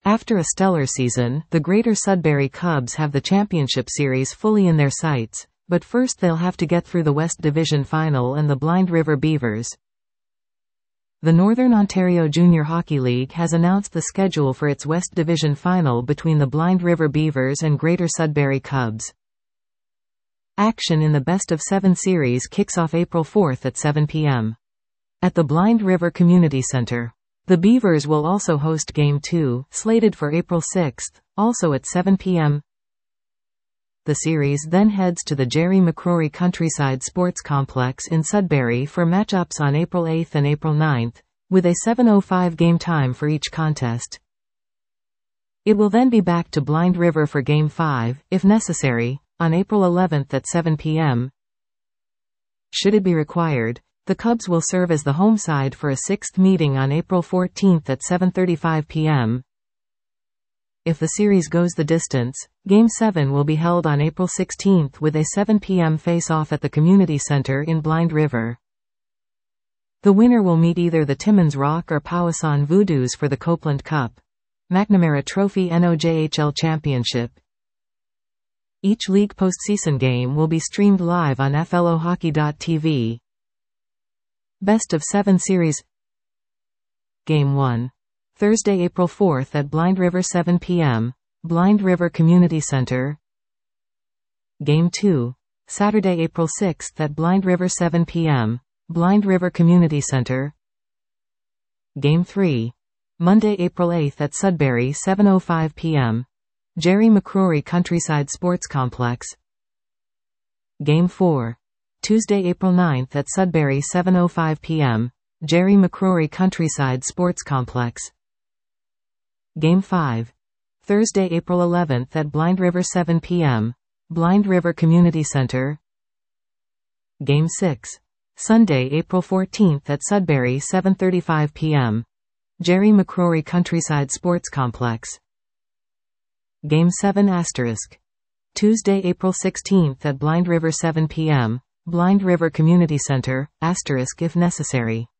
After a stellar season, the Greater Sudbury Cubs have the championship series fully in their sights, but first they'll have to get through the West Division Final and the Blind River Beavers. The Northern Ontario Junior Hockey League has announced the schedule for its West Division Final between the Blind River Beavers and Greater Sudbury Cubs. Action in the best-of-7 series kicks off April 4 at 7 p.m. at the Blind River Community Centre. The Beavers will also host Game 2, slated for April 6, also at 7 p.m. The series then heads to the Jerry McCrory Countryside Sports Complex in Sudbury for matchups on April 8 and April 9, with a 7:05 game time for each contest. It will then be back to Blind River for Game 5, if necessary, on April 11 at 7 p.m. Should it be required, the Cubs will serve as the home side for a sixth meeting on April 14 at 7:35 p.m. If the series goes the distance, Game 7 will be held on April 16 with a 7 p.m. face-off at the Community Centre in Blind River. The winner will meet either the Timmins Rock or Powassan Voodoos for the Copeland Cup, McNamara Trophy NOJHL Championship. Each league postseason game will be streamed live on flohockey.tv. Best of 7 series. Game 1. Thursday, April 4 at Blind River 7 p.m. Blind River Community Centre. Game 2. Saturday, April 6 at Blind River 7 p.m. Blind River Community Centre. Game 3. Monday, April 8 at Sudbury 7:05 p.m. Jerry McCrory Countryside Sports Complex. Game 4. Tuesday, April 9 at Sudbury 7:05 p.m. Jerry McCrory Countryside Sports Complex. Game 5. Thursday, April 11 at Blind River 7 p.m. Blind River Community Centre. Game 6. Sunday, April 14 at Sudbury 7:35 p.m. Jerry McCrory Countryside Sports Complex. Game 7 *. Tuesday, April 16 at Blind River 7 p.m. Blind River Community Centre, * if necessary.